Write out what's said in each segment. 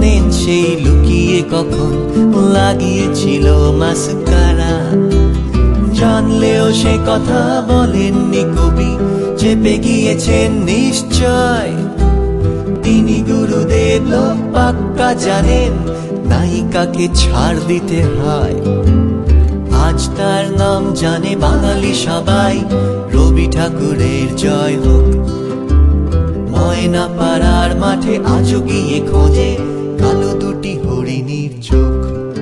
জানেন সেই লুকিয়ে কখন লাগিয়েছিল মাস্কারা। জানলেও সে কথা বলেননি কবি, চেপে গিয়েছেন নিশ্চয়। তিনি গুরুদেব লোক পাক্কা জানেন, নায়িকাকে ছাড় দিতে হয়। আজ তার নাম জানে বাঙালি সবাই, রবি ঠাকুরের জয় হোক। ময়না পাড়ার মাঠে আজও গিয়ে খোঁজে কালো দুটি হরিণীর চোখ।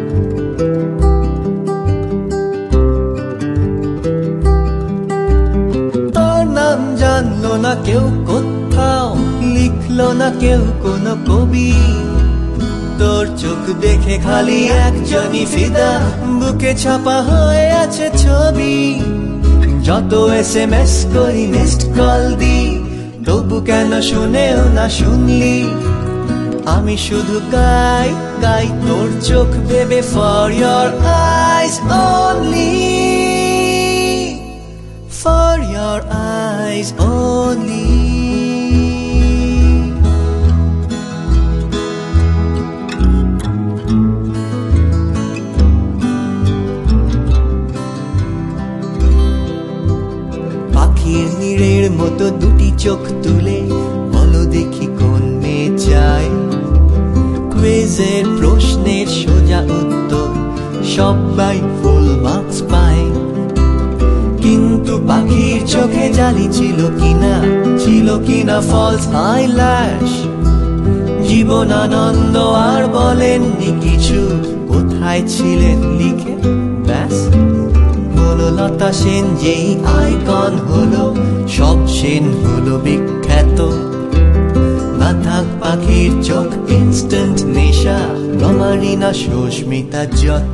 তার নাম জানলো না কেউ কোথাও, লিখলো না কেউ কোনো কবি। তোর চোখ দেখে খালি একজনই ফিদা, বুকে ছাপা হয়ে আছে ছবি। যত SMS করি, মিসড কল দি, তবু কেন শুনেও না শুনলি। আমি শুধু গাই গাই তোর চোখ ভেবে, for your eyes only, for your eyes only. পাখির নীড়ের মতো দুটি চোখ তুলে বলো দেখি কোন মেয়ে চায়। কুইজের প্রশ্নের সোজা উত্তর সবাই ফুল মার্কস পায়, কিন্তু পাখির চোখে জালি ছিল কিনা ফলস আইল্যাশ। জীবন আনন্দ আর বলেননি কিছু, কোথায় ছিলেন লিখে ব্যাস। বনলতা সেন যেই আইকন হলো, সব সেন হলো বিখ্যাত। না থাক পাখির চোখ ইনস্ট্যান্ট নেশা, রমারিনা সুস্মিতা যত।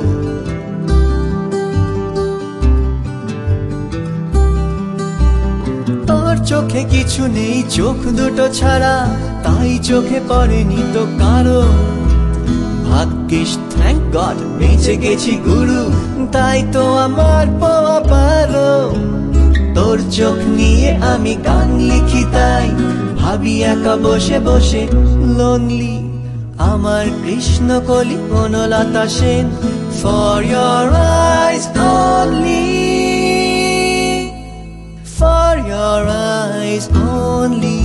তোর চোখে কিছু নেই চোখ দুটো ছাড়া, তাই চোখে পড়েনি তো কারো। ভাগ্যিস থ্যাংক গড বেঁচে গেছি গুরু, তাই তো আমার পাওয়া পারো। তোর চোখ নিয়ে আমি গান লিখি, তাই ভাবি একা বসে বসে লোনলি। আমার Krishna Koli Banalata Sen, for your eyes only, for your eyes only.